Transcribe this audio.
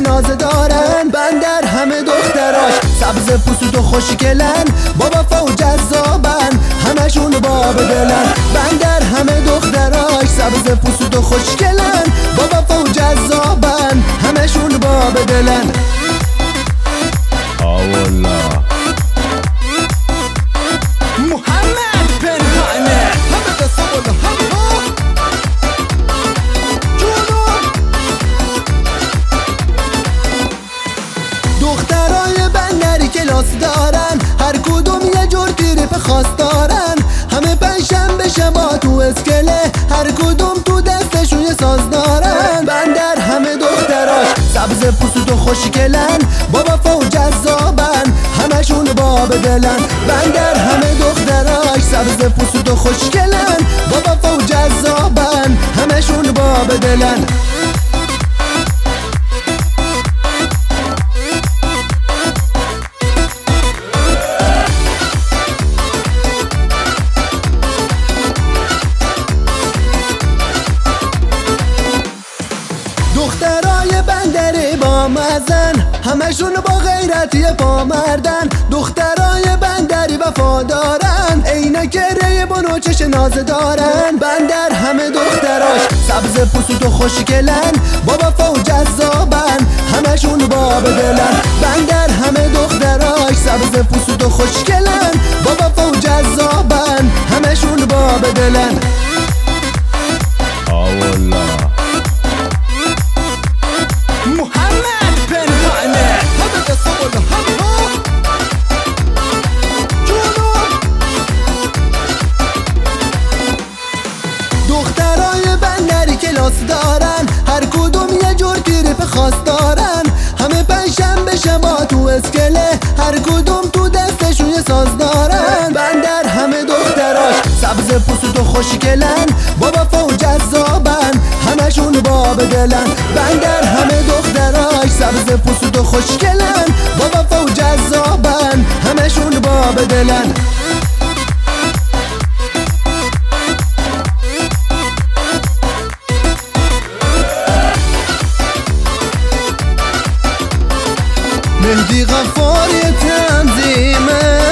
نازه دارن. بندر همه دختراش سبز پوست و خوشگلن، با وفا و جذابن، همشون باب دلن. بندر همه دختراش سبز پوست و خوشگلن، با وفا و جذابن، همشون باب دلن. آوالا محمد پنهانه همه دسته بالا همه جونو. دخترای بندری کلاس دارن، هر کدوم یه جور تریپ خاص دارن. همه پنجشنبه شبا تو اسکله، هر کدوم تو دستشون یه ساز دارن. بندر همه دختراش سبز پوست و خوشگلن، با وفا و جذابن، همشون باب دلن. بندر همه دختراش سبز پوست و خوشگلن، با وفا و جذابن، همشون باب دلن. دخترای بندری با مزن، همشون با غیرتی پا مردن. دخترای بندری وفادارن، عینک ریبون و چش نازه دارن. بندر همه دختراش سبز پوست و خوشگلن، با وفا و جذابن، همشون باب دلن. بندر همه دختراش سبز پوست و خوشگلن، با وفا و جذابن، همشون باب دلن. آوالا محمد پنهانه همه دسته بالا همه جونو. دخترای بندری کلاس دارن، هر کدوم یه جور تریپ خاص دارن. همه پنجشنبه شبا تو اسکله، هر کدوم تو دستشون یه ساز دارن. بندر همه دختراش سبز پوست و خوشگلن، با وفا و جذابن، همشون باب دلن. بندر همه دختراش سبز پوست و خوشگلن، با وفا و جذابن، همشون باب دلن. مهدی غفاری تنظیمه